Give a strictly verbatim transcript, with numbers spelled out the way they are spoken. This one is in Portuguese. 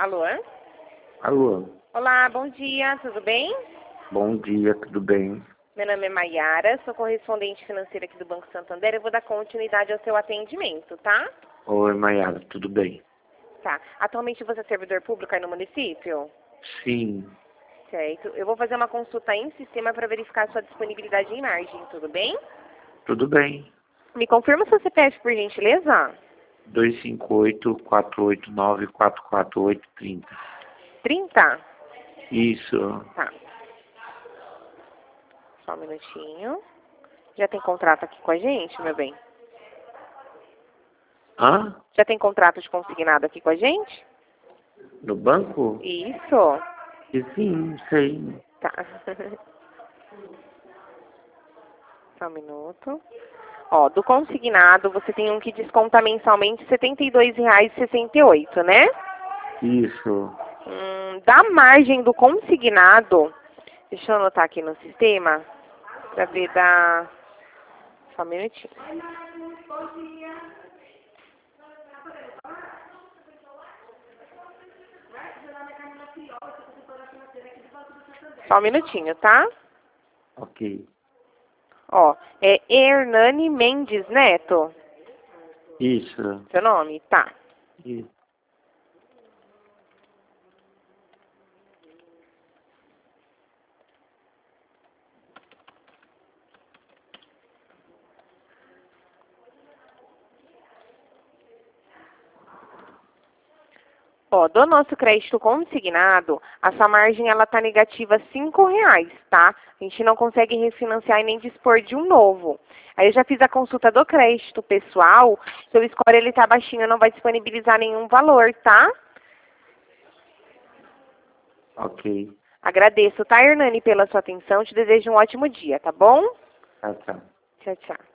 Alô? Alô? Olá, bom dia, tudo bem? Bom dia, tudo bem? Meu nome é Maiara, sou correspondente financeira aqui do Banco Santander. Eu vou dar continuidade ao seu atendimento, tá? Oi, Maiara, tudo bem? Tá. Atualmente você é servidor público aí no município? Sim, Certo. Eu vou fazer uma consulta em sistema para verificar sua disponibilidade em margem, tudo bem? tudo bem. Me confirma seu C P F, por gentileza? dois cinco oito, quatro oito nove, quatro quatro oito, trinta. trinta? Isso. Tá. Só um minutinho. Já tem contrato aqui com a gente, meu bem? Hã? Já tem contrato de consignado aqui com a gente? No banco? Isso. E sim, sei. Tá. Só um minuto. Ó, do consignado, você tem um que desconta mensalmente setenta e dois reais e sessenta e oito centavos, né? Isso. Hum, da margem do consignado, deixa eu anotar aqui no sistema, pra ver da... Só um minutinho. Só um minutinho, tá? Ok. Ó, é Hernani Mendes Neto, Isso. seu nome? Tá. Isso. Ó, do nosso crédito consignado, a sua margem ela tá negativa cinco reais, tá? A gente não consegue refinanciar e nem dispor de um novo. Aí eu já fiz a consulta do crédito pessoal, seu score ele tá baixinho, não vai disponibilizar nenhum valor, tá? Ok. Agradeço, tá, Hernani, pela sua atenção. Te desejo um ótimo dia, tá bom? Tá, tá. Tchau, tchau.